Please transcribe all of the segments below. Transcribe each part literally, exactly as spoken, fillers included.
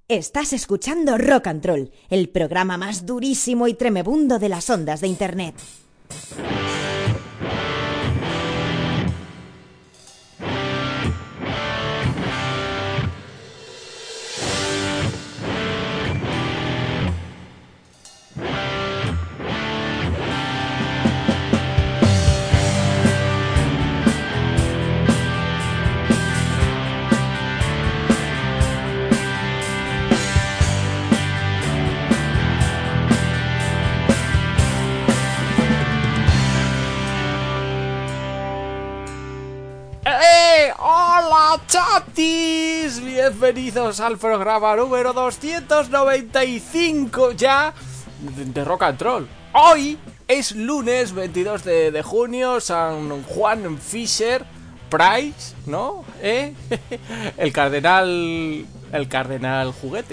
Estás escuchando Rock and Roll, el programa más durísimo y tremebundo de las ondas de internet. ¡Chatis! Bienvenidos al programa número doscientos noventa y cinco ya de Rock and Roll. Hoy es lunes veintidós de junio, San Juan Fisher Price, ¿no? ¿Eh? El cardenal... El cardenal juguete.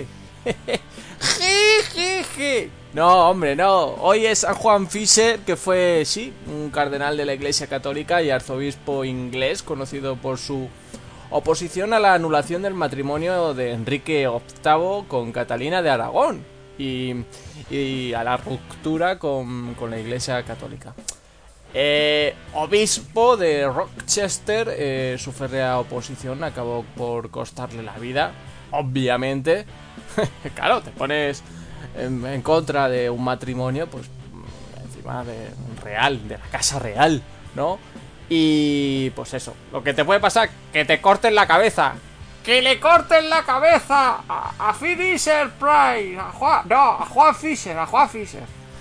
No, hombre, no. Hoy es San Juan Fisher, que fue, sí, un cardenal de la Iglesia Católica y arzobispo inglés, conocido por su oposición a la anulación del matrimonio de Enrique octavo con Catalina de Aragón y, y a la ruptura con, con la Iglesia Católica. Eh, obispo de Rochester, eh, su férrea oposición acabó por costarle la vida, obviamente. Claro, te pones en, en contra de un matrimonio, pues encima de un real, de la casa real, ¿no? Y pues eso, lo que te puede pasar, que te corten la cabeza. ¡Que le corten la cabeza! A, a Fisher Price, a Juan, no, a Juan Fisher, a Juan Fisher.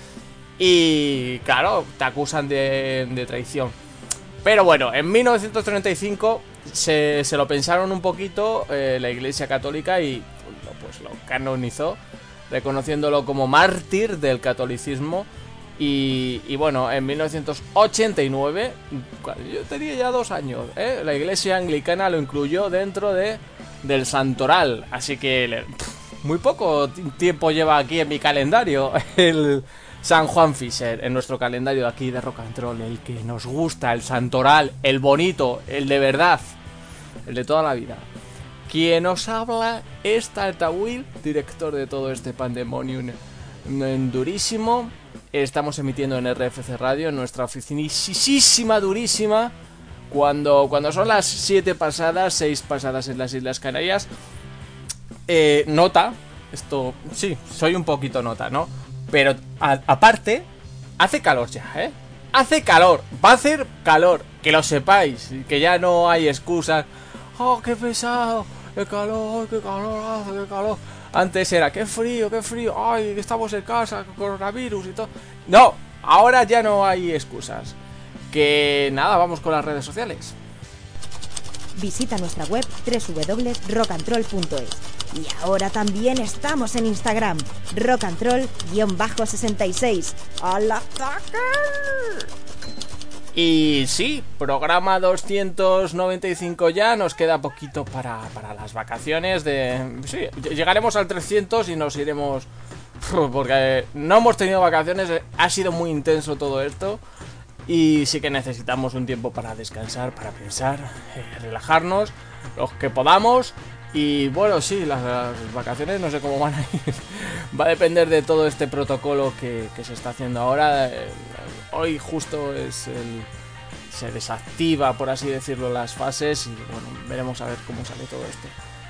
Y claro, te acusan de, de traición. Pero bueno, en mil novecientos treinta y cinco se, se lo pensaron un poquito eh, la Iglesia Católica y pues lo canonizó, reconociéndolo como mártir del catolicismo. Y, y bueno, en mil novecientos ochenta y nueve, yo tenía ya dos años, ¿eh? La Iglesia Anglicana lo incluyó dentro de del santoral. Así que le, pff, muy poco tiempo lleva aquí en mi calendario el San Juan Fisher, en nuestro calendario de aquí de Rock and Roll, el que nos gusta, el santoral, el bonito, el de verdad, el de toda la vida. Quien os habla es Tata Will, director de todo este pandemonium durísimo. Estamos emitiendo en R F C Radio, en nuestra oficinísima durísima, cuando, cuando son las siete pasadas, seis pasadas en las Islas Canarias. Eh, nota, esto, sí, soy un poquito nota, ¿no? Pero a, aparte, hace calor ya, ¿eh? Hace calor, va a hacer calor, que lo sepáis, que ya no hay excusas. ¡Oh, qué pesado! ¡Qué calor, qué calor hace, qué calor! Antes era, qué frío, qué frío, ay, estamos en casa, coronavirus y todo. No, ahora ya no hay excusas. Que nada, vamos con las redes sociales. Visita nuestra web doble u doble u doble u punto rock and roll punto es. Y ahora también estamos en Instagram, rock and roll sesenta y seis. ¡Al ataque! Y sí, programa doscientos noventa y cinco ya, nos queda poquito para, para las vacaciones de... Sí, llegaremos al trescientos y nos iremos... Porque no hemos tenido vacaciones, ha sido muy intenso todo esto. Y sí que necesitamos un tiempo para descansar, para pensar, eh, relajarnos, los que podamos. Y bueno, sí, las, las vacaciones no sé cómo van a ir. Va a depender de todo este protocolo que, que se está haciendo ahora. Eh, hoy justo es el... se desactiva, por así decirlo, las fases. Y bueno, veremos a ver cómo sale todo esto.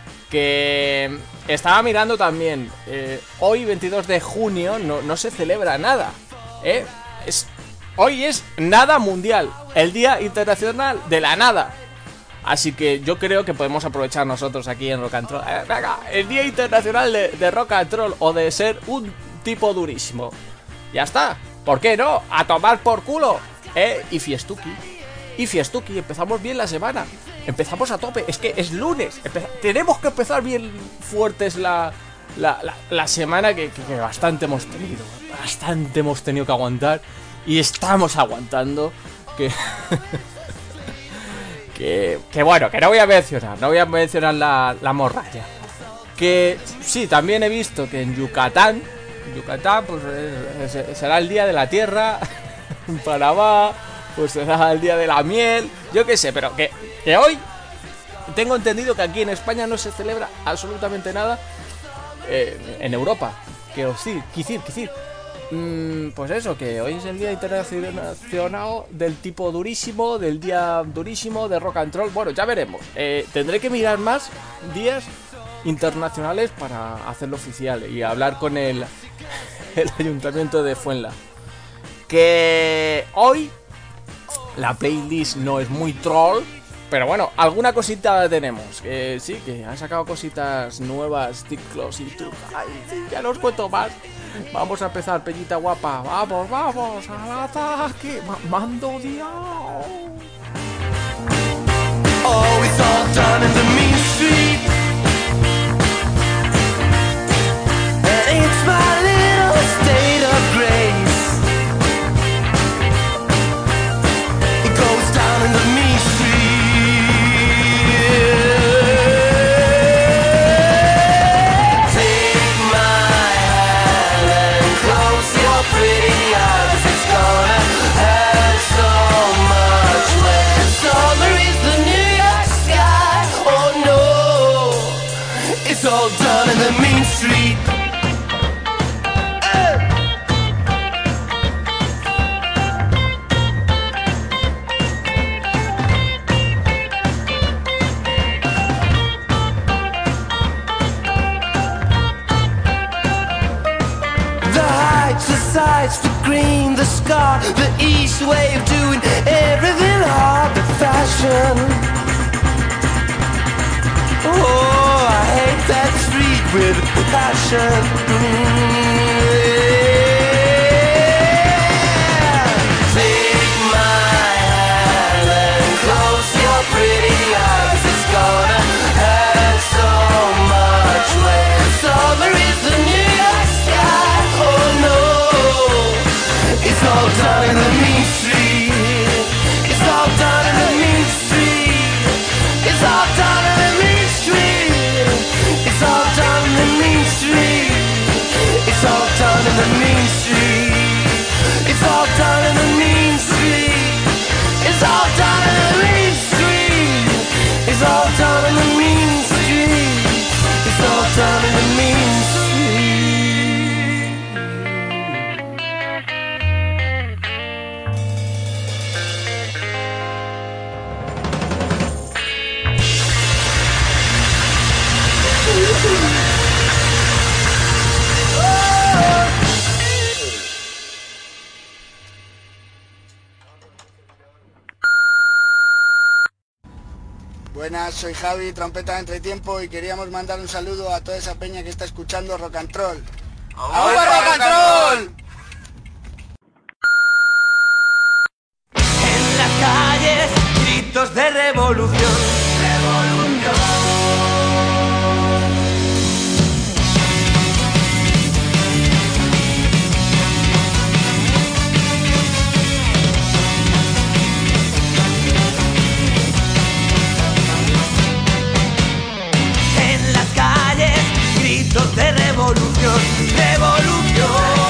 Que estaba mirando también, eh, hoy veintidós de junio no, no se celebra nada, ¿eh? Es, hoy es nada mundial, el Día Internacional de la Nada. Así que yo creo que podemos aprovechar nosotros aquí en Rock and Roll. Eh, venga, el Día Internacional de, de Rock and Roll, o de ser un tipo durísimo. Ya está, ¿por qué no? A tomar por culo, ¿eh? Y fiestuki, y fiestuki, empezamos bien la semana. Empezamos a tope, es que es lunes. Empeza- tenemos que empezar bien fuertes la, la, la, la semana que, que, que bastante hemos tenido. Bastante hemos tenido que aguantar. Y estamos aguantando. Que, que, que bueno, que no voy a mencionar. No voy a mencionar la, la morralla. Que sí, también he visto que en Yucatán, Yucatán pues eh, será el día de la tierra. En Panamá pues será el día de la miel. Yo qué sé, pero que... Que hoy tengo entendido que aquí en España no se celebra absolutamente nada. eh, en Europa. Que decir, quisir, quisir. Mm, pues eso, que hoy es el día internacional del tipo durísimo, del día durísimo de rock and roll. Bueno, ya veremos. Eh, tendré que mirar más días internacionales para hacerlo oficial y hablar con el, el ayuntamiento de Fuenla. Que hoy la playlist no es muy troll, pero bueno, alguna cosita tenemos. Que sí, que han sacado cositas nuevas, ciclos y tú. Ay, sí, ya no os cuento más. Vamos a empezar, Peñita guapa. Vamos, vamos, al ataque. Ma- mando Dios. Oh, it's all done in the mean street, and it's my little state of grace. It goes down in the mean street. Take my hand and close your pretty eyes. It's gonna have so much when summer is the New York sky. Oh no, it's all done in the mean street. Hey! The heights, the sights, the green, the scar, the east way of doing everything hard but fashion. Oh, I hate that street with passion. Yeah. Take my hand and close your pretty eyes. It's gonna have so much when summer is the New York sky. Oh no, it's all done in the mean street. It's all done in the mean street. It's all done in the mean street. It's all done in the mean street. It's all done in the mean street. It's all done in the mean street. It's all done in the mean street. It's all done in the mean street. It's all done in the mean street. Buenas, soy Javi, trompeta de Entretiempo, y queríamos mandar un saludo a toda esa peña que está escuchando Rock and Roll. ¡Ahora Rock and Roll! En las calles, gritos de revolución. Revolución. En las calles, gritos de revolución. Revolución.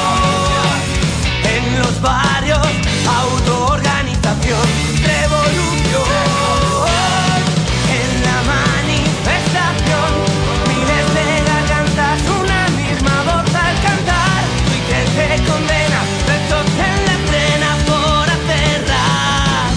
En los barrios, autoorganización. Revolución. En la manifestación, miles de gargantas, una misma voz al cantar. Twitter te condena, versos en la escena por hacerla.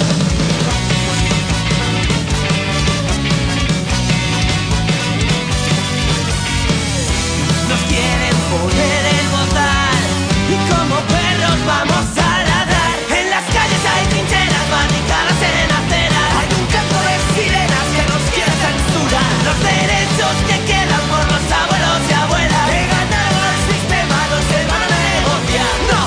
Nos quieren poner el bozal y como perros vamos a ladrar. En las calles hay trincheras, barricadas en aceras. Hay un canto de sirenas que nos quiere censurar. Los derechos que quedan por los abuelos y abuelas que ganaron el sistema no se van a negociar. ¡No!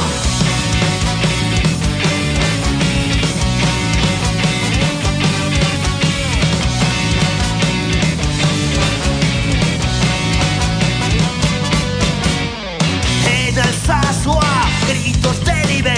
En Alsasua, gritos de libertad.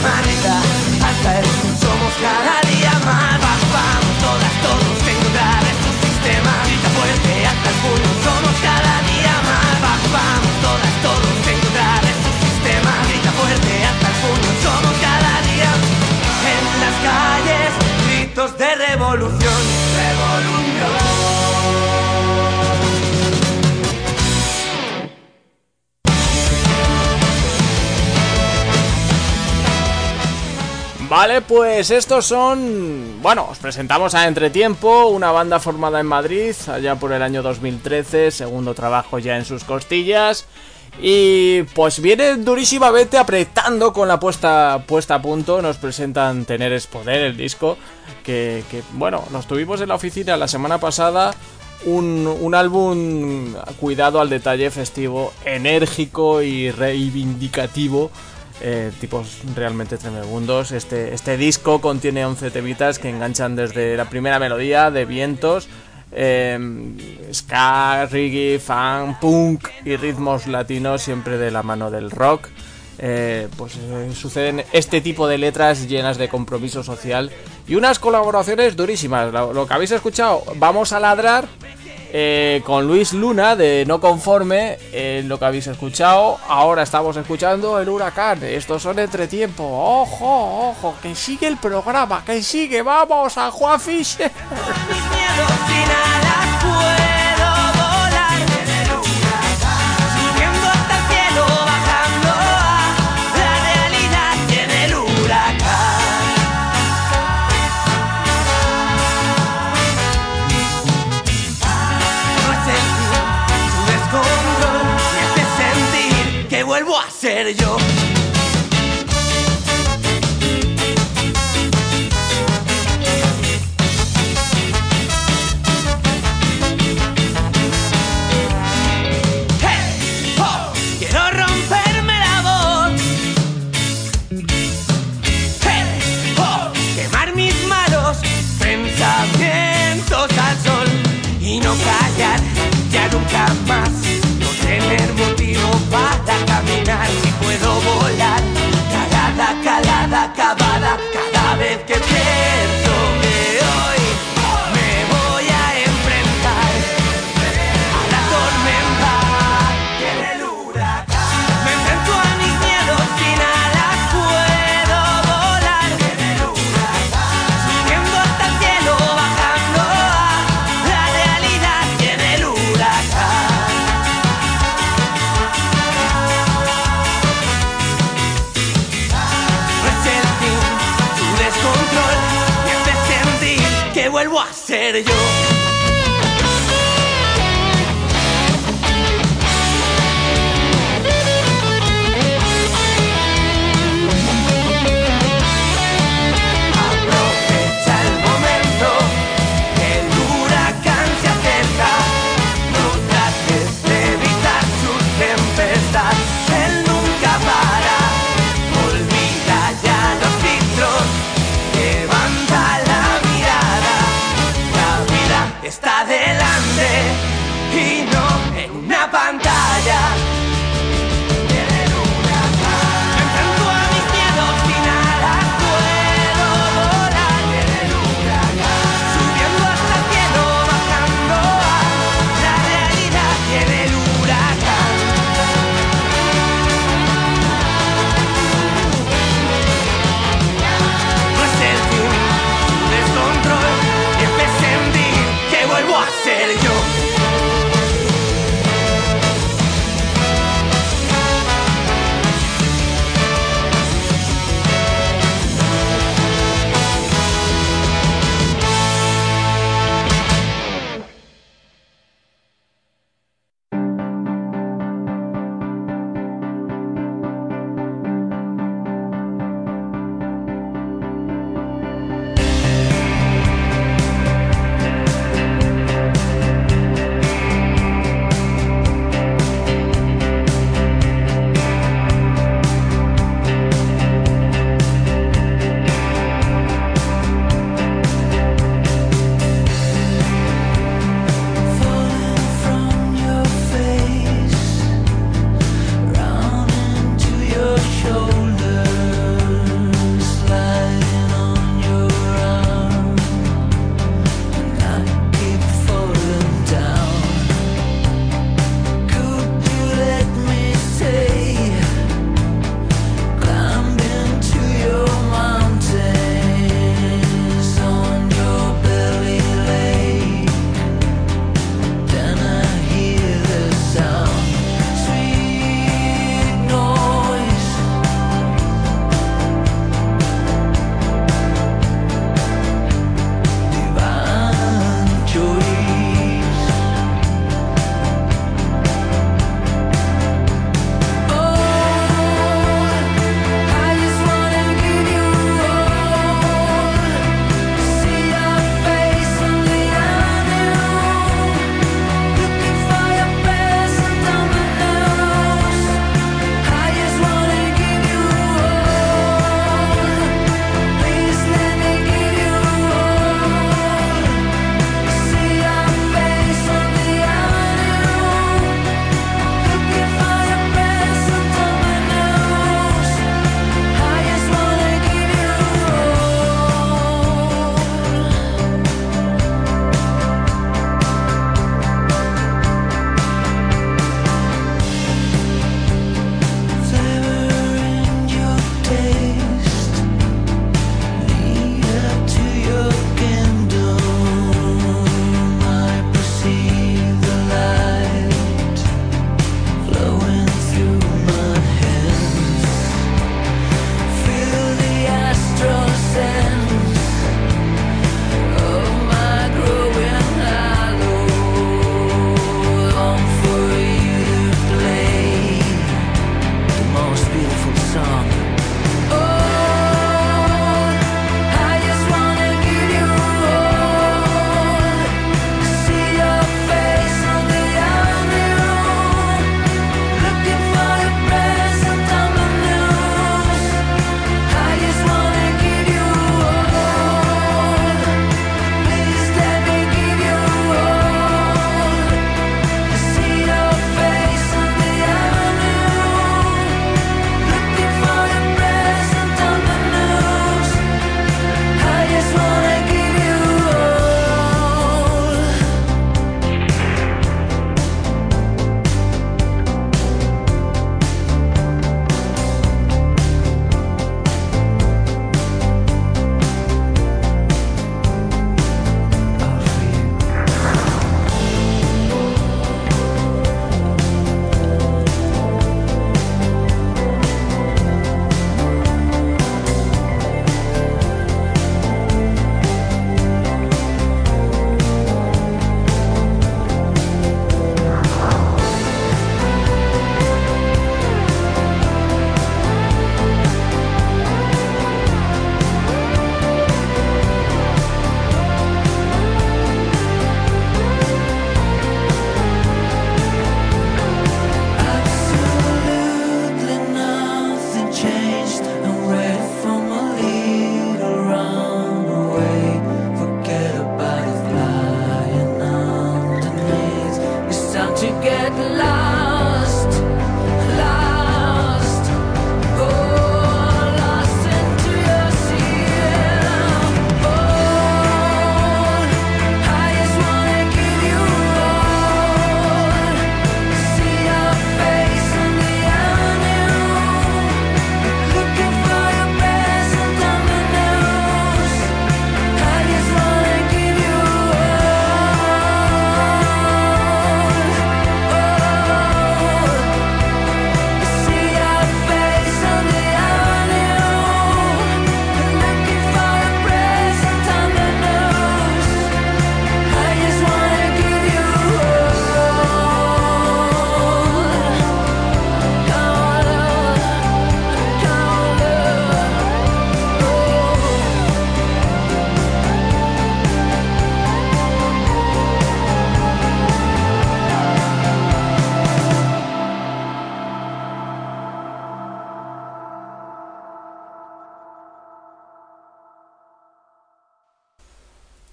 sistema grita hasta el fin, somos cada día más. Vamos, vamos, todas, todos en contra de su sistema, grita fuerte hasta el puño, somos cada día más. Vamos, vamos, todas, todos en contra de su sistema, grita fuerte hasta el puño, somos cada día en las calles, gritos de revolución, revolución. Vale, pues estos son... Bueno, os presentamos a Entretiempo, una banda formada en Madrid allá por el año dos mil trece, segundo trabajo ya en sus costillas. Y pues viene durísimamente apretando con la puesta, puesta a punto. Nos presentan Tener es Poder, el disco, que, que bueno, nos tuvimos en la oficina la semana pasada. Un, un álbum cuidado al detalle, festivo, enérgico y reivindicativo. Eh, tipos realmente tremendos. Este, este disco contiene once temitas que enganchan desde la primera melodía de vientos, eh, ska, reggae, funk, punk y ritmos latinos, siempre de la mano del rock. Eh, pues eh, suceden este tipo de letras llenas de compromiso social y unas colaboraciones durísimas. Lo, lo que habéis escuchado, Vamos a ladrar, Eh, con Luis Luna de No Conforme, eh, lo que habéis escuchado. Ahora estamos escuchando El Huracán. Estos son Entretiempo. Ojo, ojo, que sigue el programa, que sigue. Vamos a Juan Fischer. Mis miedos sin alas puedo volar en el huracán, subiendo hasta el cielo, bajando a la realidad en el huracán. No es el fin, tu descontrol, y este sentir que vuelvo a ser yo. Al sol y no callar, ya nunca más, no tener motivo para caminar. Si puedo volar, calada, calada, acabada, cada vez que pienso que hoy me voy a enfrentar a la tormenta y en el huracán. Me enfrento a mis miedos sin alas, puedo volar en el huracán, subiendo hasta el cielo, bajando la realidad y en el huracán. No es el fin, tu descontrol, y este sentir que vuelvo a ser yo. Aprovecha el momento, el huracán se acerca, no trates de evitar sus tempestades, él nunca para, olvida ya los filtros, levanta la mirada, la vida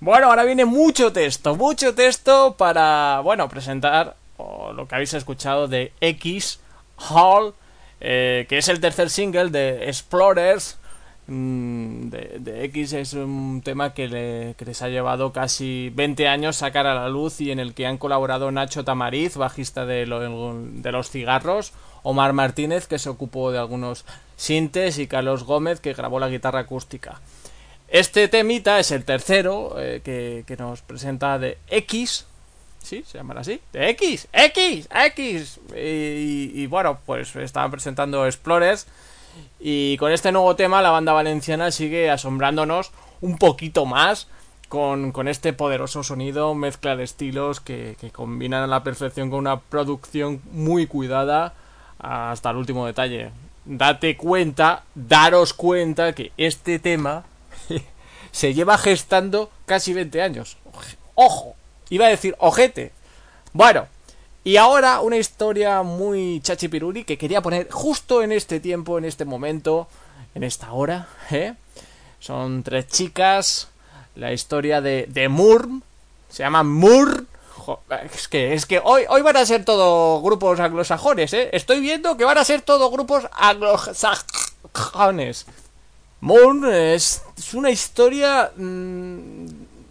Bueno, ahora viene mucho texto, mucho texto para, bueno, presentar o lo que habéis escuchado de X Hall, eh, que es el tercer single de Explorers. De, de X es un tema que, le, que les ha llevado casi veinte años sacar a la luz y en el que han colaborado Nacho Tamariz, bajista de, lo, de Los Cigarros, Omar Martínez, que se ocupó de algunos sintes, y Carlos Gómez, que grabó la guitarra acústica. Este temita es el tercero eh, que, que nos presenta de X, ¿sí? ¿Se llaman así? De X, X, X. Y, y, y bueno, pues estaban presentando Explorers. Y con este nuevo tema la banda valenciana sigue asombrándonos un poquito más con, con este poderoso sonido, mezcla de estilos que, que combinan a la perfección con una producción muy cuidada hasta el último detalle. Date cuenta, daros cuenta que este tema se lleva gestando casi veinte años. ¡Ojo! Iba a decir ojete. Bueno, y ahora una historia muy chachipiruli que quería poner justo en este tiempo, en este momento, en esta hora, ¿eh? Son tres chicas, la historia de, de Murm, se llama Murm. Es que, es que hoy, hoy van a ser todos grupos anglosajones, ¿eh? Estoy viendo que van a ser todos grupos anglosajones. Murm es, es una historia mmm,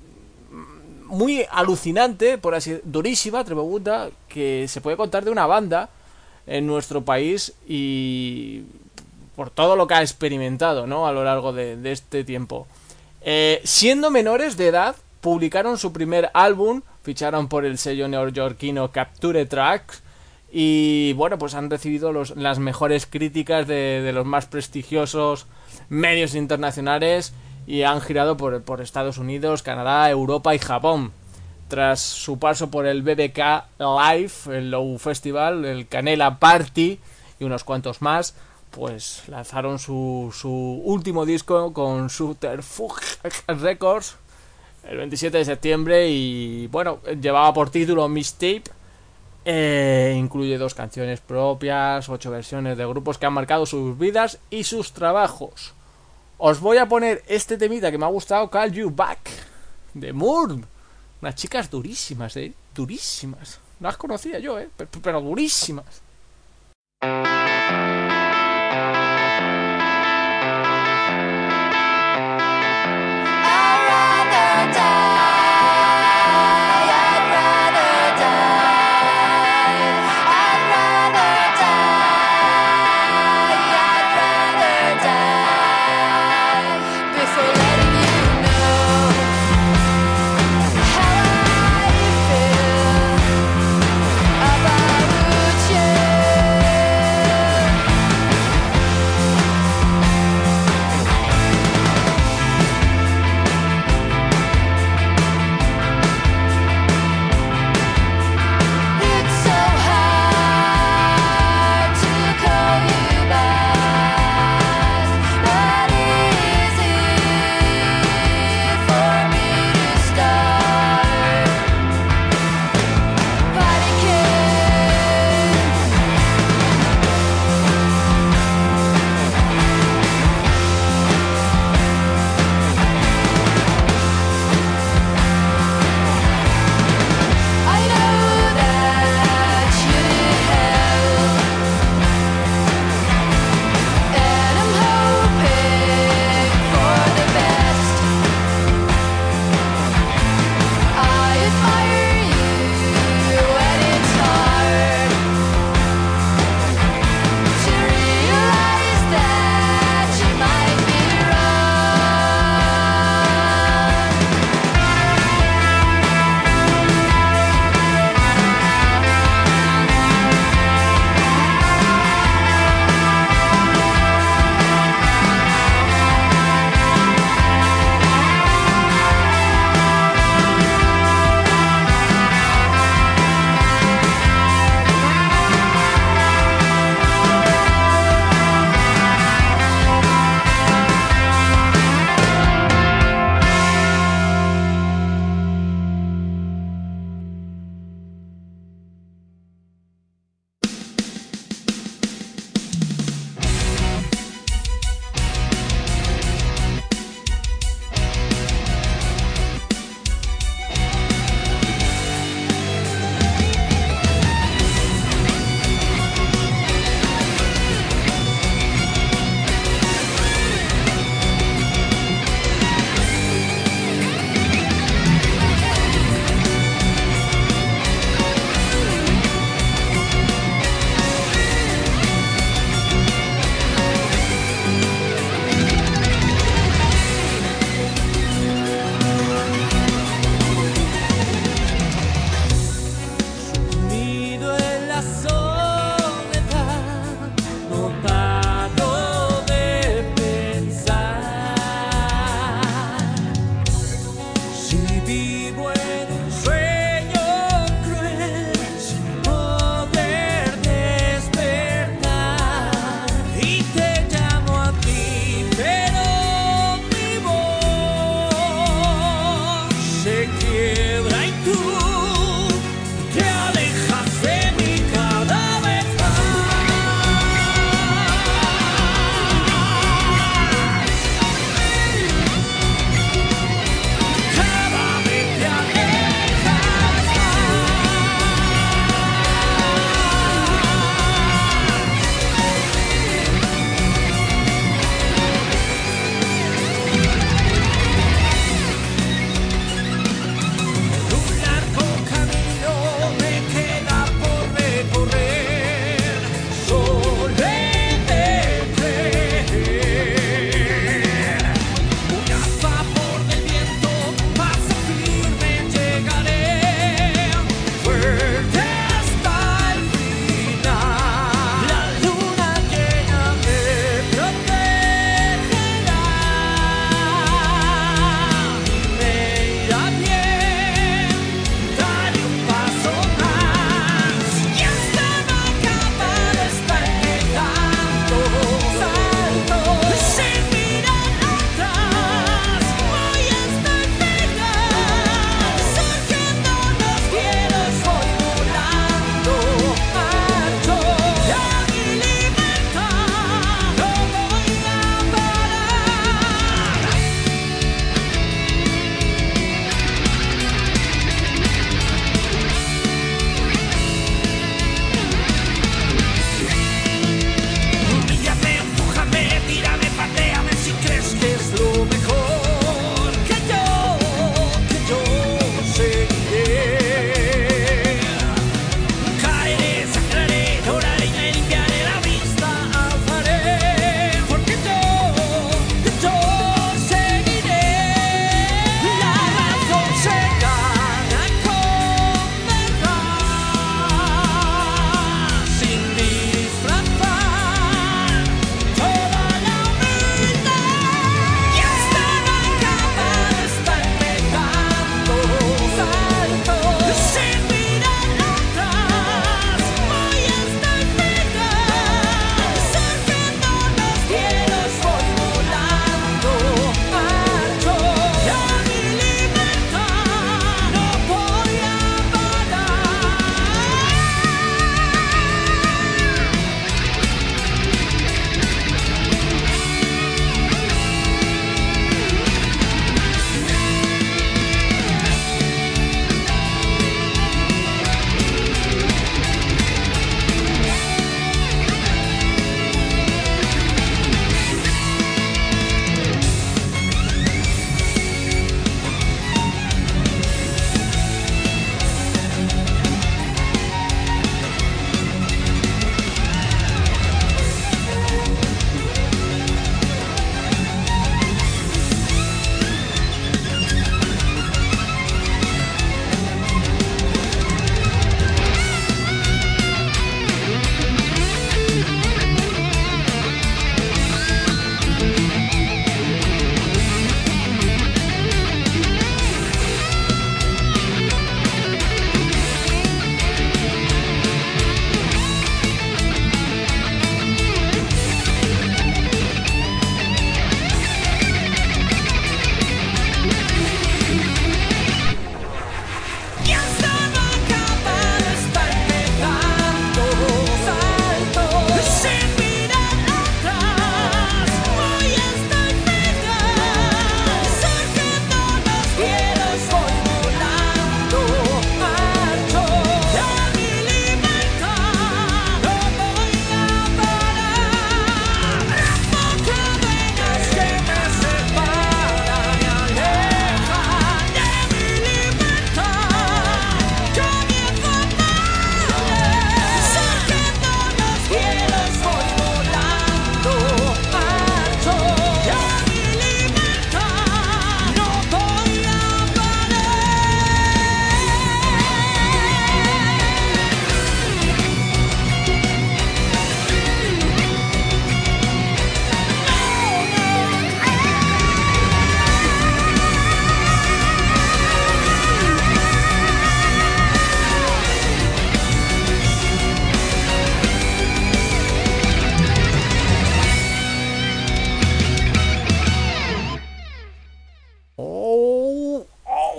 muy alucinante, por así durísima, tremebuda, que se puede contar de una banda en nuestro país y por todo lo que ha experimentado, ¿no? A lo largo de, de este tiempo. Eh, siendo menores de edad, publicaron su primer álbum, ficharon por el sello neoyorquino Capture Tracks y bueno, pues han recibido los, las mejores críticas de, de los más prestigiosos medios internacionales y han girado por, por Estados Unidos, Canadá, Europa y Japón. Tras su paso por el B B K Live, el Low Festival, el Canela Party y unos cuantos más, pues lanzaron su, su último disco con Subterfuge Records el veintisiete de septiembre y bueno, llevaba por título Mixtape. Eh, incluye dos canciones propias, ocho versiones de grupos que han marcado sus vidas y sus trabajos. Os voy a poner este temita que me ha gustado, Call You Back, de Murm. Unas chicas durísimas, eh, durísimas. No las conocía yo, eh, pero, pero durísimas. About you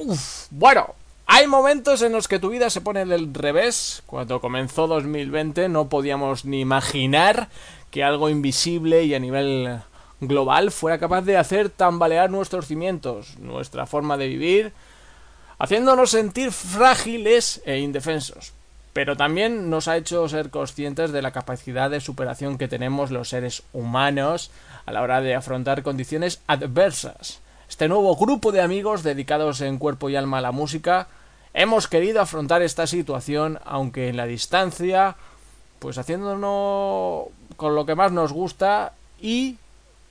Uf, bueno, hay momentos en los que tu vida se pone del revés. Cuando comenzó dos mil veinte no podíamos ni imaginar que algo invisible y a nivel global fuera capaz de hacer tambalear nuestros cimientos, nuestra forma de vivir, haciéndonos sentir frágiles e indefensos. Pero también nos ha hecho ser conscientes de la capacidad de superación que tenemos los seres humanos a la hora de afrontar condiciones adversas. Este nuevo grupo de amigos dedicados en cuerpo y alma a la música hemos querido afrontar esta situación, aunque en la distancia, pues haciéndonos con lo que más nos gusta y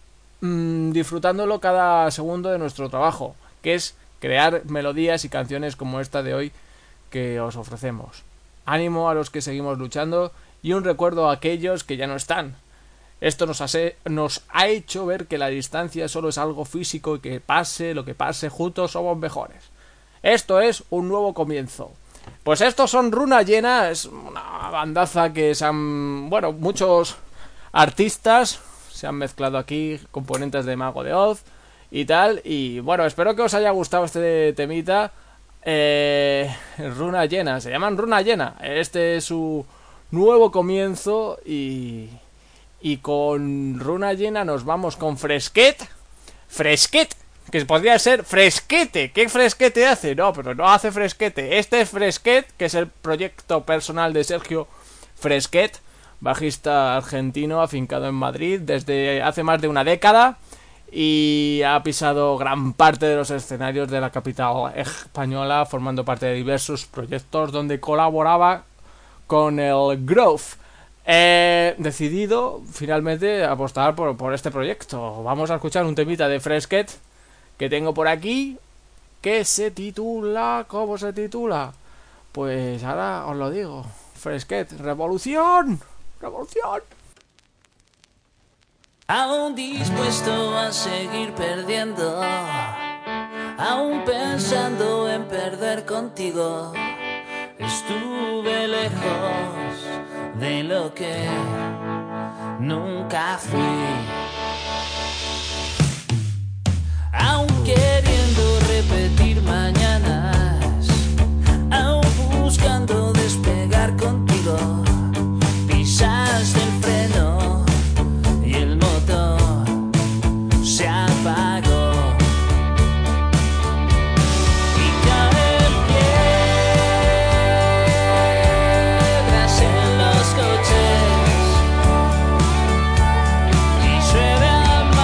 mmm, disfrutándolo cada segundo de nuestro trabajo, que es crear melodías y canciones como esta de hoy que os ofrecemos. Ánimo a los que seguimos luchando y un recuerdo a aquellos que ya no están. Esto nos, hace, nos ha hecho ver que la distancia solo es algo físico y que pase lo que pase, juntos somos mejores. Esto es un nuevo comienzo. Pues estos son Runa Llena, es una bandaza que se han... Bueno, muchos artistas se han mezclado aquí, componentes de Mago de Oz y tal. Y bueno, espero que os haya gustado este temita. Eh, Runa Llena, se llaman Runa Llena. Este es su nuevo comienzo y... Y con Runa Llena nos vamos con Fresquet. Fresquet, que podría ser Fresquete. ¿Qué Fresquete hace? No, pero no hace Fresquete. Este es Fresquet, que es el proyecto personal de Sergio Fresquet, bajista argentino afincado en Madrid desde hace más de una década y ha pisado gran parte de los escenarios de la capital española, formando parte de diversos proyectos donde colaboraba con el Grove. He decidido finalmente apostar por, por este proyecto. Vamos a escuchar un temita de Fresquet que tengo por aquí, que se titula... ¿Cómo se titula? Pues ahora os lo digo. Fresquet, Revolución. Revolución. Aún dispuesto a seguir perdiendo, aún pensando en perder contigo. Estuve lejos de lo que nunca fui, aún queriendo repetir mañanas, aún buscando despegar contigo. Pisaste el freno y el motor se apagó. Llueve a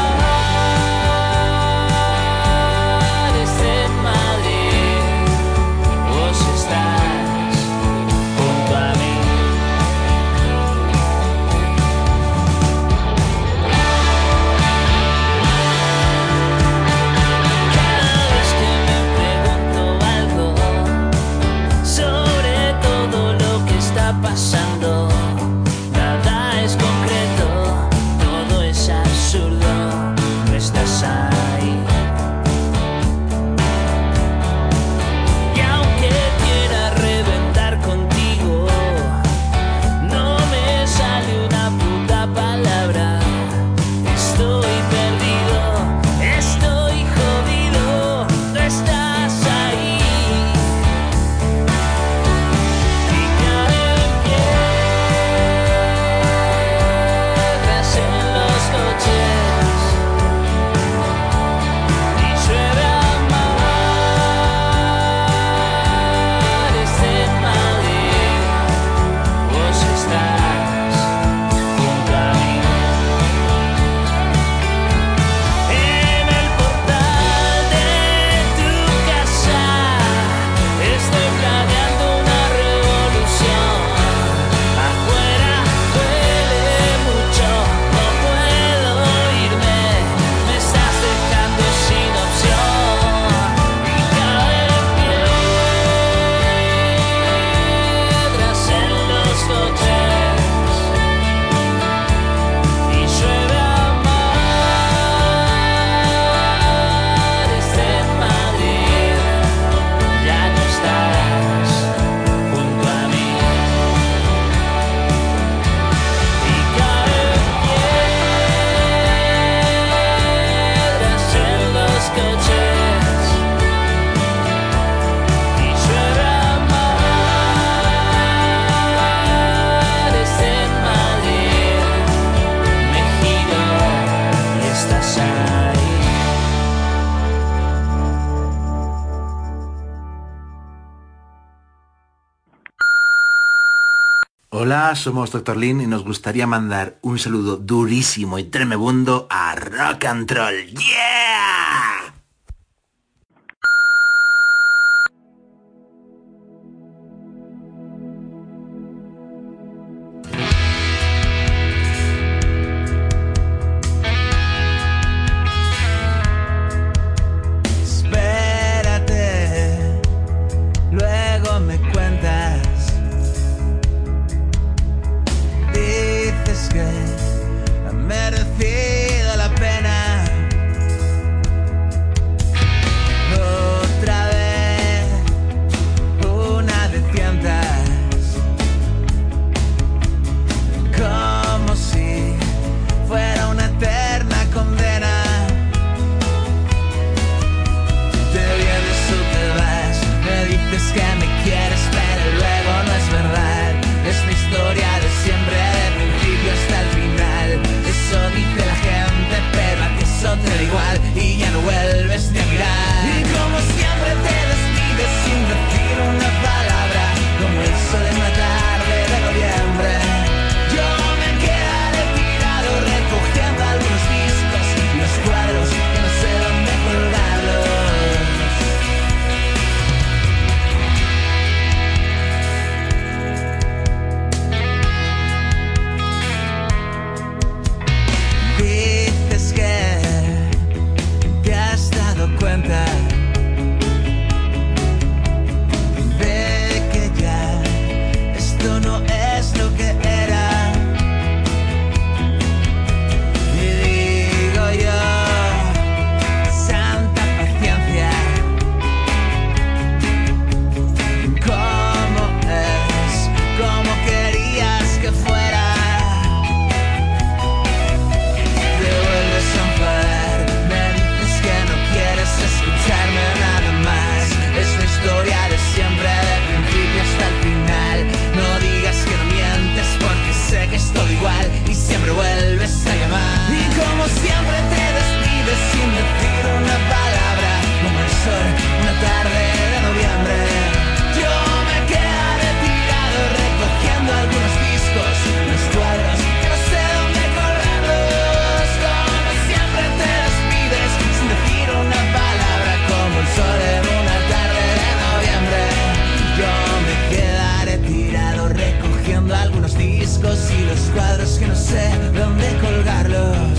Hola, somos doctor Lin y nos gustaría mandar un saludo durísimo y tremebundo a Rock and Roll. ¡Yeah! Espérate, luego me cuentas. Dices que ha merecido la pena. Otra vez, una de cientas, como si fuera una eterna condena. Te vienes o te vas, me dices que me quieres, pero luego no es verdad. Es la historia de siempre, del principio hasta el final. Eso dice la gente, pero a ti eso te da igual y ya no vuelves ni a mirar. Y como siempre te despides sin decir una palabra, como el sol en una tarde de noviembre. Yo me quedaré tirado recogiendo algunos discos y los cuadros que no sé dónde colgarlos. Dices que te has dado cuenta de que ya esto no es lo que era. Y digo yo, santa paciencia, ¿cómo es? ¿Cómo querías que fuera? Te vuelves a enfadar, me dices que no quieres escucharme nada más. Es la historia de siempre, del principio hasta el final. No digas que no mientes porque sé que es todo igual y siempre vuelves a llamar. Y como siempre te despides sin decir una palabra, como el sol una tarde de noviembre. Yo me quedaré tirado recogiendo algunos discos, los cuadros que no sé dónde colgarlos. Como siempre te despides sin decir una palabra, como el sol en una tarde de noviembre. Yo me quedaré tirado recogiendo algunos discos y los cuadros que no sé dónde colgarlos.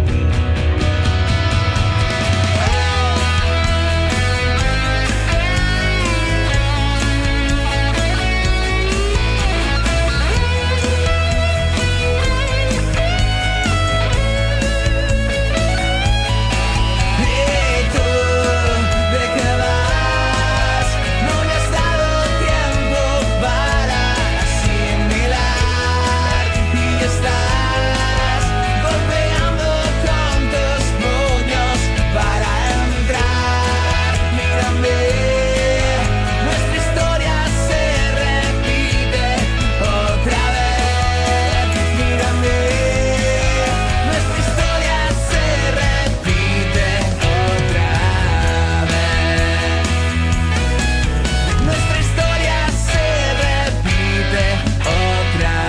¿Y tú de qué vas? No me has dado tiempo para asimilar y estás golpeando con tus puños para entrar. Mírame, nuestra historia se repite otra vez. Mírame, nuestra historia se repite otra vez. Nuestra historia se repite otra vez.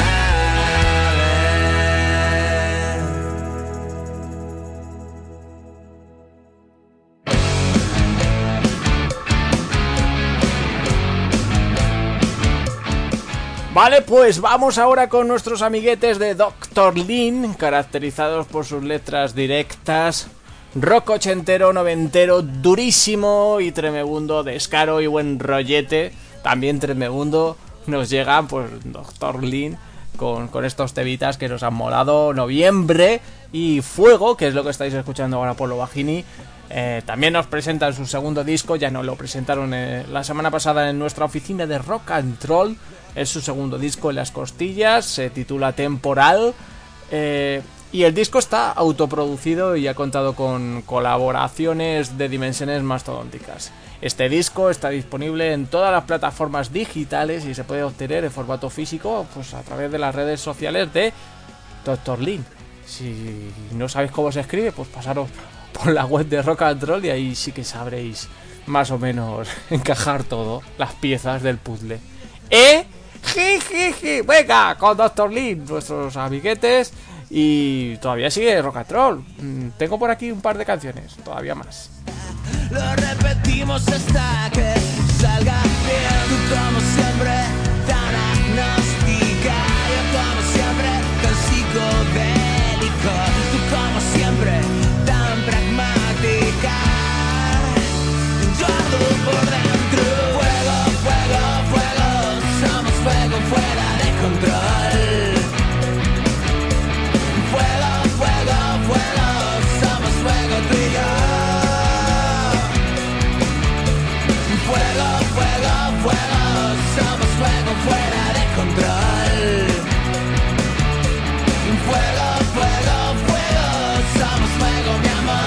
Vale, pues vamos ahora con nuestros amiguetes de doctor Lin, caracterizados por sus letras directas, rock ochentero, noventero, durísimo y tremebundo, descaro y buen rollete. También tremebundo nos llegan, pues, doctor Lin con, con estos temitas que nos han molado. Noviembre y Fuego, que es lo que estáis escuchando ahora por lo bajini. Eh, también nos presentan su segundo disco, ya nos lo presentaron eh, la semana pasada en nuestra oficina de Rock and Roll. Es su segundo disco en las costillas, se titula Temporal, eh, y el disco está autoproducido y ha contado con colaboraciones de dimensiones mastodónticas. Este disco está disponible en todas las plataformas digitales y se puede obtener en formato físico, pues a través de las redes sociales de doctor Lin. Si no sabéis cómo se escribe, pues pasaros por la web de Rock and Roll y ahí sí que sabréis más o menos encajar todo, las piezas del puzzle. ¿Eh? Jijiji. Venga, con doctor Lin, nuestros amiguetes. Y todavía sigue Rock and Roll. Tengo por aquí un par de canciones, todavía más. Lo repetimos hasta que salga bien. Tú como siempre tan agnóstica, yo como siempre tan psicodélico. Tú como siempre tan pragmática. Yo ardo por dentro. Fuego, fuego, fuego. Somos fuego fuera de control. Fuego, fuego, fuego. Somos fuego tú y yo. Fuego, fuego, fuego, somos fuego fuera de control. Fuego, fuego, fuego, somos fuego, mi amor.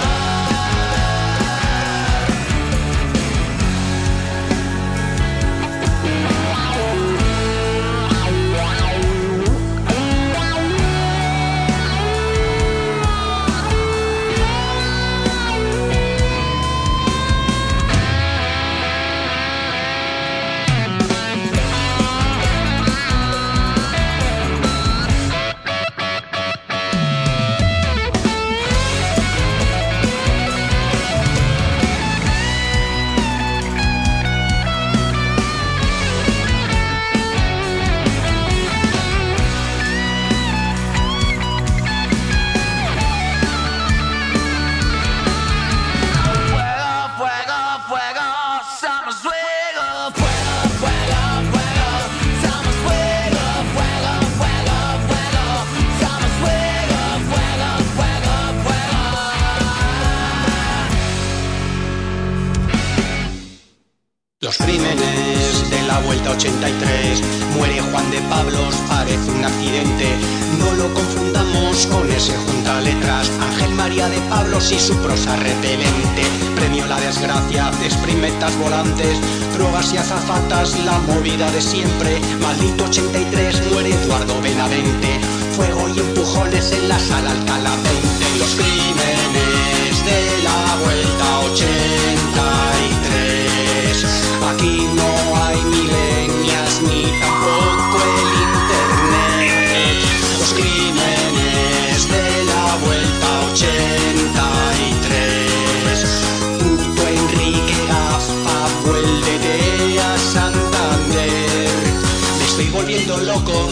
Los crímenes de la vuelta ochenta y tres. Muere Juan de Pablos, parece un accidente. No lo confundamos con ese juntaletras. Ángel María de Pablos y su prosa repelente. Premio la desgracia, exprimetas volantes, drogas y azafatas, la movida de siempre. Maldito ochenta y tres, muere Eduardo Benavente. Fuego y empujones en la sala Alcalá veinte. Los crímenes de la vuelta ochenta y tres. Aquí no hay milenias ni tampoco el internet. Los crímenes de la vuelta ochenta y tres. Puto Enrique Gafa, vuélvete a Santander. Me estoy volviendo loco.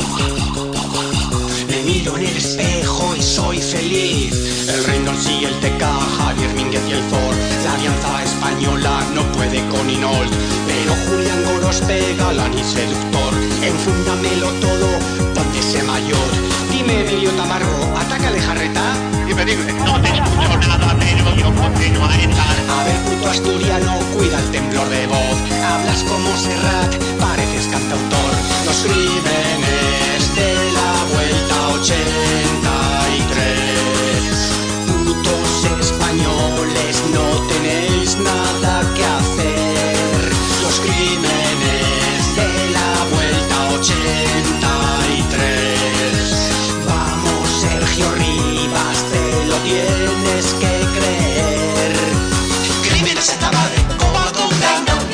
Me miro en el espejo y soy feliz. El Reynolds y el T K, Javier Mínguez y el Ford. La Alianza Española no puede con Hinault, pero Julián Gorospe, galán y seductor. Enfúndamelo todo, ponte ese mayor. Dime, Emilio Tamarro, atácale jarreta. Dime, dime. No te escucho nada, pero yo continúo a estar. A ver, puto asturiano, cuida el temblor de voz. Hablas como Serrat, pareces cantautor. Los crímenes de la vuelta ochenta y tres. Putos españoles, no tenéis nada que hacer. Los crímenes de la vuelta ochenta y tres. Vamos, Sergio Rivas, te lo tienes que creer. Crímenes en Tamadre, Covadonga.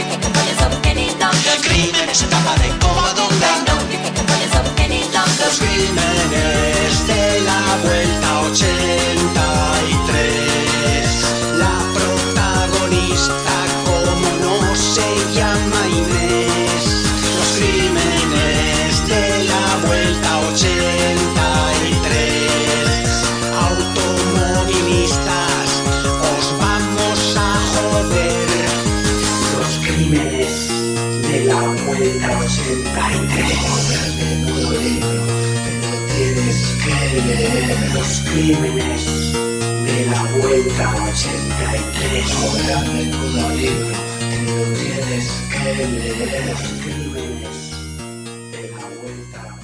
Crímenes en Tamadre, Covadonga. Los crímenes de la vuelta ochenta y tres. La protagonista, como no se llama Inés. Los crímenes de la vuelta ochenta y tres. Automovilistas, os vamos a joder. Los crímenes de la vuelta ochenta y tres. Menudo libro, pero tienes que leer. Los crímenes de la vuelta ochenta y tres. Ahora menudo libro, pero tienes que leer. Los crímenes de la vuelta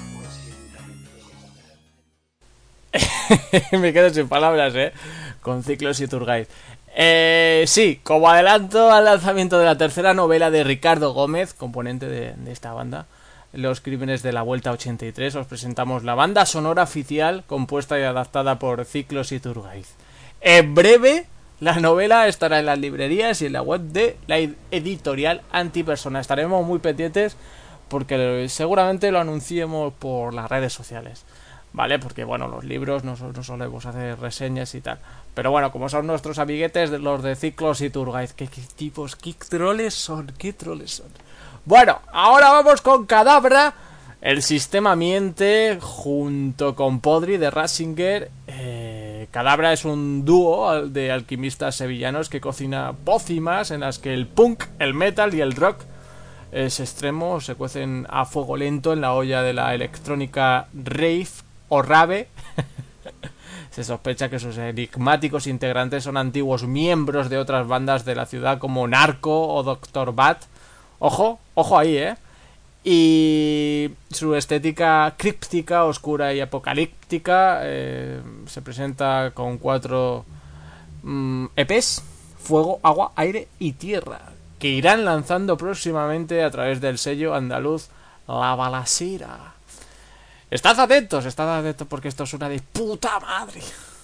ochenta y tres. Me quedo sin palabras, eh. Con Ciclos y Turgaiz. Eh, sí, como adelanto al lanzamiento de la tercera novela de Ricardo Gómez, componente de, de esta banda, Los crímenes de la vuelta ochenta y tres, os presentamos la banda sonora oficial compuesta y adaptada por Ciclos y Turgaiz. En breve, la novela estará en las librerías y en la web de la editorial Antipersona. Estaremos muy pendientes porque seguramente lo anunciemos por las redes sociales, ¿vale? Porque bueno, los libros no, no solemos hacer reseñas y tal, pero bueno, como son nuestros amiguetes de los de Ciclos y Tour Guide, ¿qué, qué tipos, qué troles son, qué troles son? Bueno, ahora vamos con Cadabra. El sistema miente junto con Podri de Ratzinger. Eh, Cadabra es un dúo de alquimistas sevillanos que cocina pócimas en las que el punk, el metal y el rock es extremo, se cuecen a fuego lento en la olla de la electrónica rave o rave. Se sospecha que sus enigmáticos integrantes son antiguos miembros de otras bandas de la ciudad como Narco o doctor Bat. Ojo, ojo ahí, eh. Y su estética críptica, oscura y apocalíptica eh, se presenta con cuatro mm, E Pes: Fuego, Agua, Aire y Tierra, que irán lanzando próximamente a través del sello andaluz La Balasera. Estad atentos, estad atentos porque esto es una de puta madre.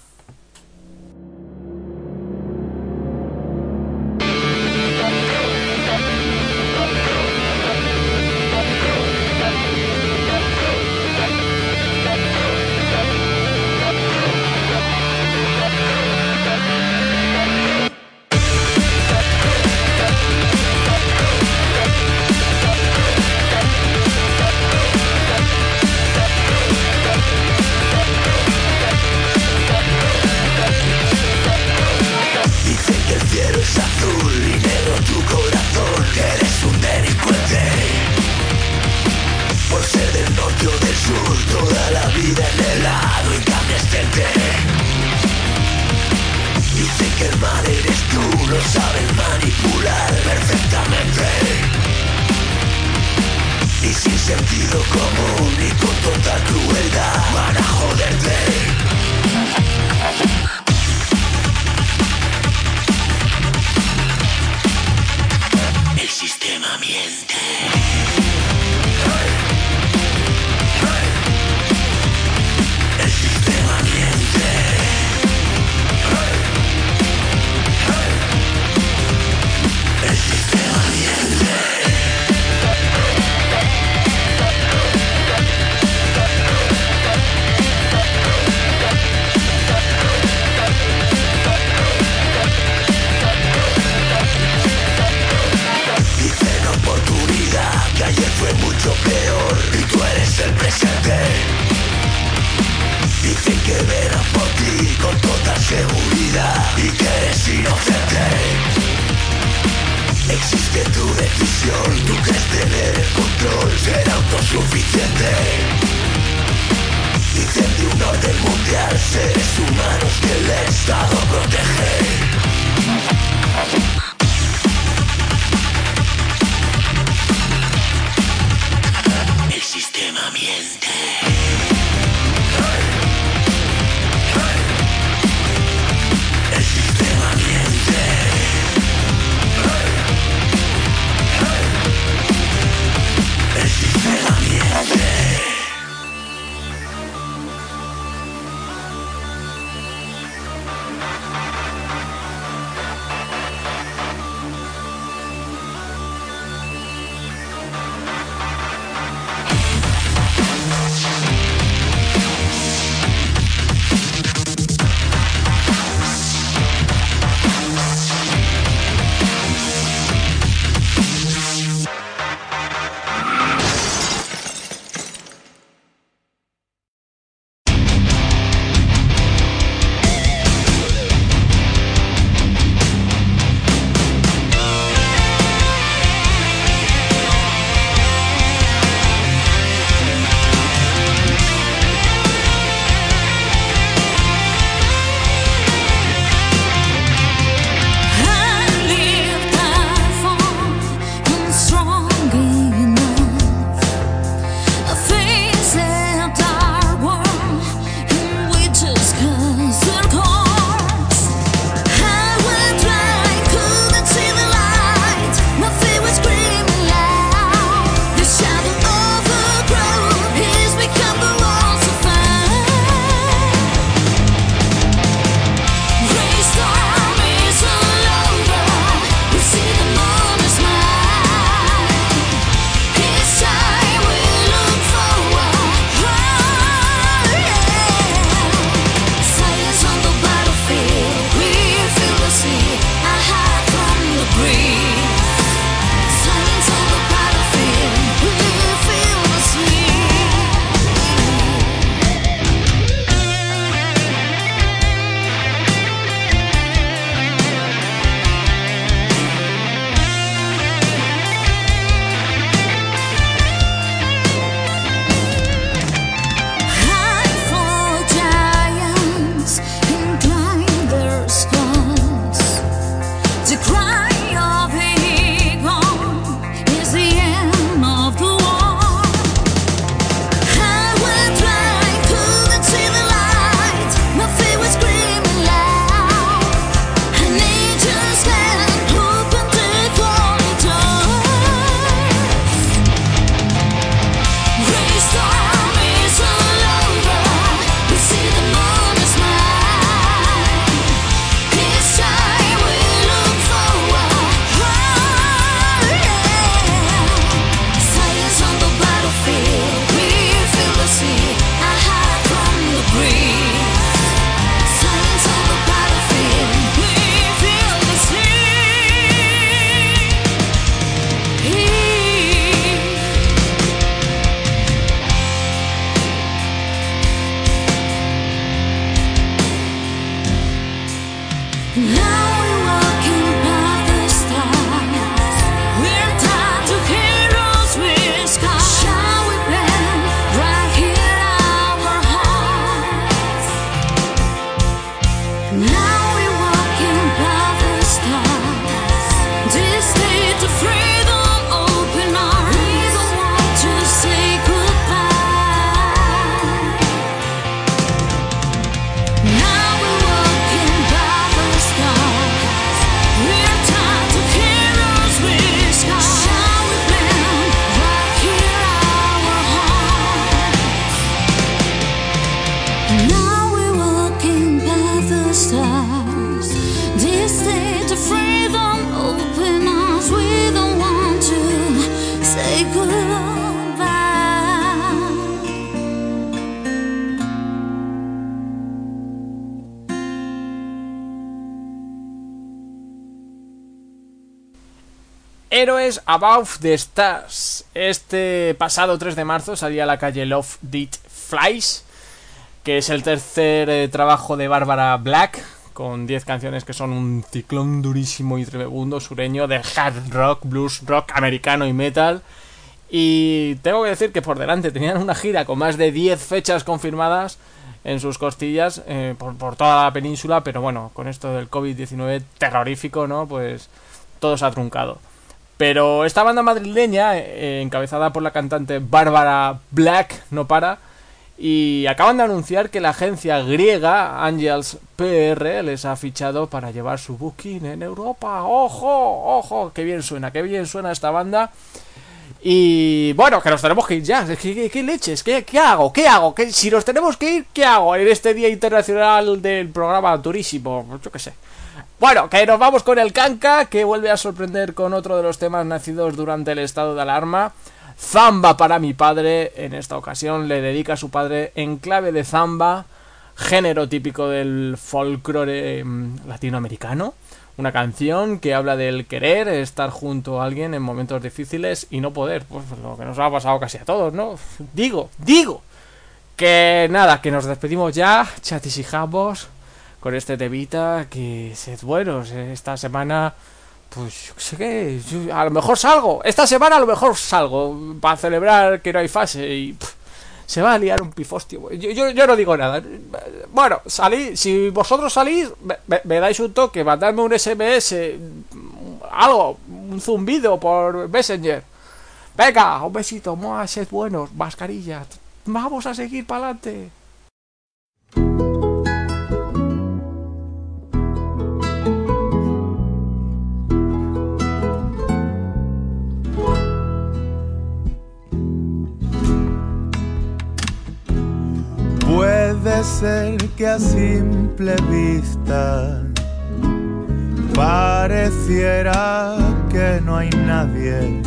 Toda la vida en helado incandescente. Dicen que el mal eres tú, lo saben manipular perfectamente. Y sin sentido común y con total crueldad van a joderte. El sistema miente. Fue mucho peor y tú eres el presente. Dicen que verán por ti con total seguridad y que eres inocente. Existe tu decisión, tú crees tener el control, ser autosuficiente. Dicen de un orden mundial, seres humanos que el Estado protege. El sistema miente. El sistema miente. El sistema miente. Heroes Above the Stars. Este pasado tres de marzo salía a la calle Love Dead Flies, que es el tercer eh, trabajo de Barbara Black, con diez canciones que son un ciclón durísimo y tremebundo sureño de hard rock, blues rock americano y metal. Y tengo que decir que por delante tenían una gira con más de diez fechas confirmadas en sus costillas eh, por, por toda la península, pero bueno, con esto del covid diecinueve terrorífico, ¿no? Pues todo se ha truncado. Pero esta banda madrileña, eh, encabezada por la cantante Barbara Black, no para, y acaban de anunciar que la agencia griega Angels P R les ha fichado para llevar su booking en Europa. ¡Ojo! ¡Ojo! ¡Qué bien suena! ¡Qué bien suena esta banda! Y bueno, que nos tenemos que ir ya. ¿Qué, qué, qué leches? ¿Qué, ¿Qué hago? ¿Qué hago? ¿Qué, si nos tenemos que ir, ¿qué hago en este Día Internacional del Programa Turísimo? Yo qué sé. Bueno, que nos vamos con el Kanka, que vuelve a sorprender con otro de los temas nacidos durante el estado de alarma. Zamba para mi padre. En esta ocasión le dedica a su padre en clave de zamba, género típico del folclore eh, latinoamericano. Una canción que habla del querer, estar junto a alguien en momentos difíciles y no poder. Pues lo que nos ha pasado casi a todos, ¿no? Digo, digo. Que nada, que nos despedimos ya, chatis y jabos, con este temita, que sed buenos. Esta semana, pues yo qué sé qué, yo, a lo mejor salgo. Esta semana a lo mejor salgo para celebrar que no hay fase y pff, se va a liar un pifostio. Yo, yo, yo no digo nada. Bueno, salí, si vosotros salís, me, me, me dais un toque, mandadme un S M S, algo, un zumbido por Messenger. Venga, un besito, más, sed buenos, mascarilla. Vamos a seguir para adelante. Puede ser que a simple vista pareciera que no hay nadie,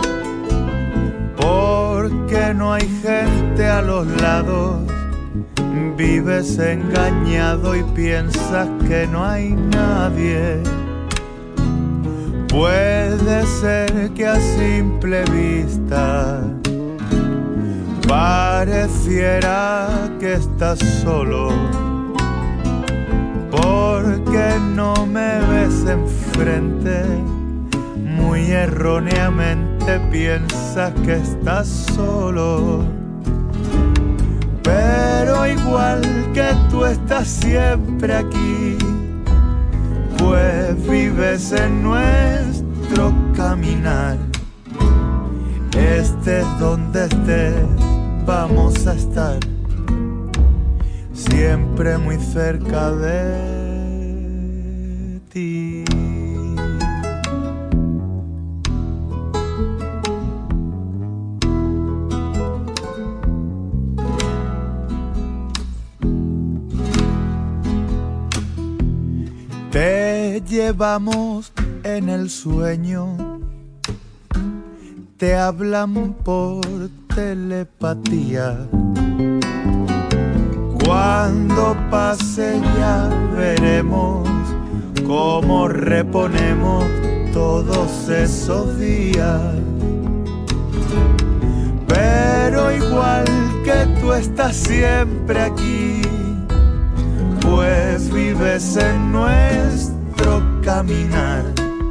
porque no hay gente a los lados. Vives engañado y piensas que no hay nadie. Puede ser que a simple vista pareciera que estás solo, porque no me ves enfrente. Muy erróneamente piensas que estás solo, pero igual que tú estás siempre aquí, pues vives en nuestro caminar. Estés donde estés, vamos a estar siempre muy cerca de ti. Te llevamos en el sueño, te hablan por telepatía. Cuando pase ya veremos cómo reponemos todos esos días. Pero igual que tú estás siempre aquí, pues vives en nuestro caminar.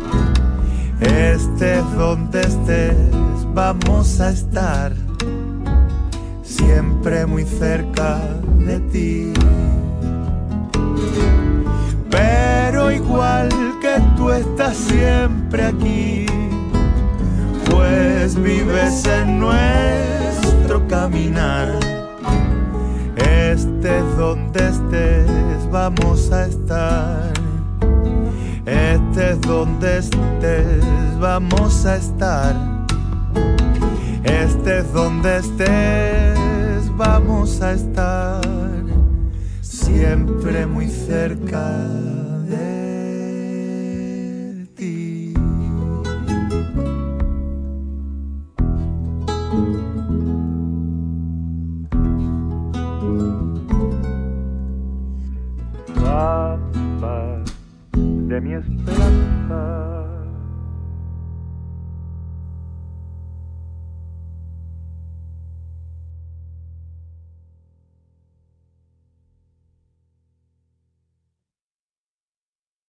Estés donde estés, vamos a estar siempre muy cerca de ti. Pero igual que tú estás siempre aquí, pues vives en nuestro caminar. Estés donde estés, vamos a estar. Estés donde estés, vamos a estar. Estés donde estés, vamos a estar siempre muy cerca de ti. Pampa de mi esperanza,